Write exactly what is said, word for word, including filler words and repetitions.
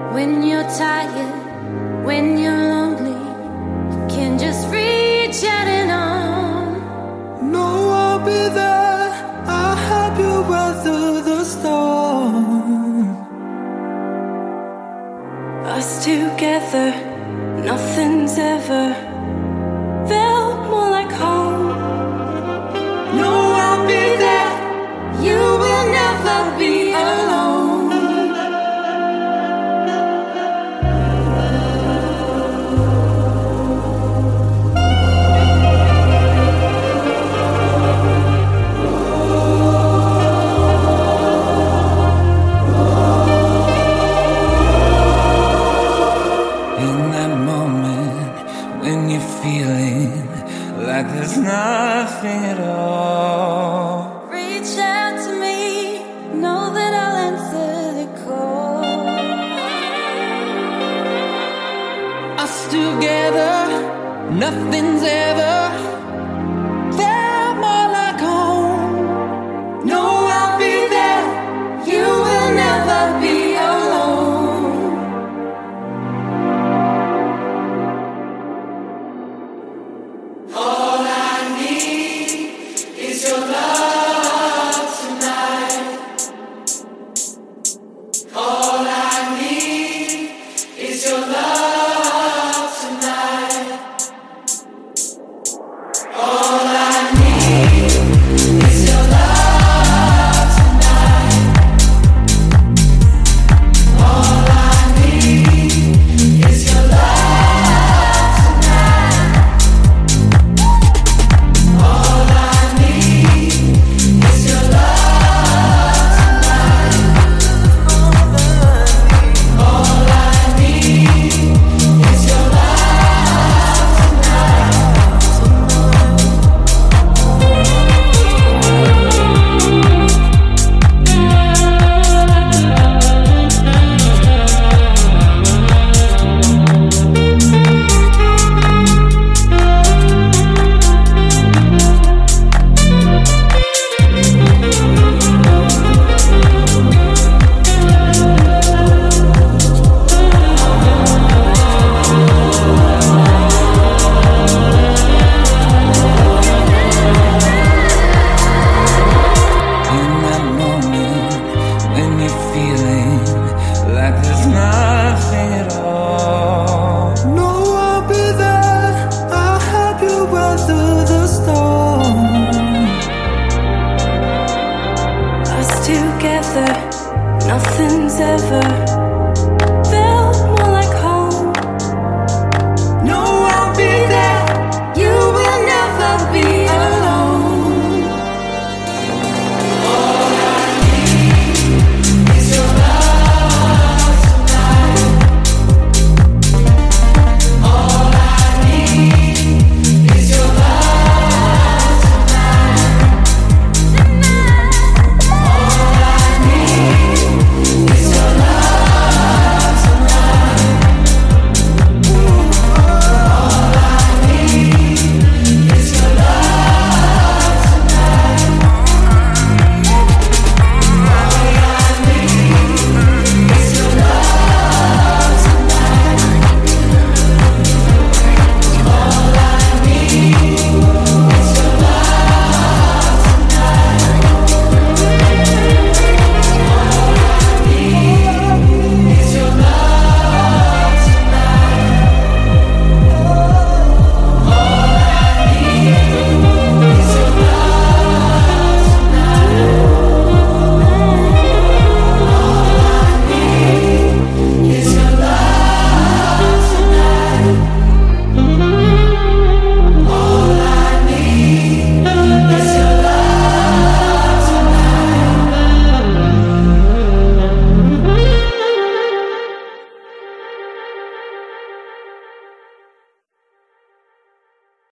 When you're tired, when you're lonely, you can just reach out and on. No, I'll be there, I'll help you weather the storm. Us together, nothing's ever felt more like home. No, I'll be there, you will never be alone. feeling like there's nothing at all. Reach out to me, know that I'll answer the call. Us together, nothing's ever felt more like home. No, I'll be there, you will never be alone. All I need is your love tonight. All I need is your love tonight. All I need is your love tonight. All I need is your love tonight. All I need is your love tonight. All I need is your love tonight. In that moment when you're feeling like there's nothing at all. No, I'll be there, I'll help you weather the storm. Us together, nothing's ever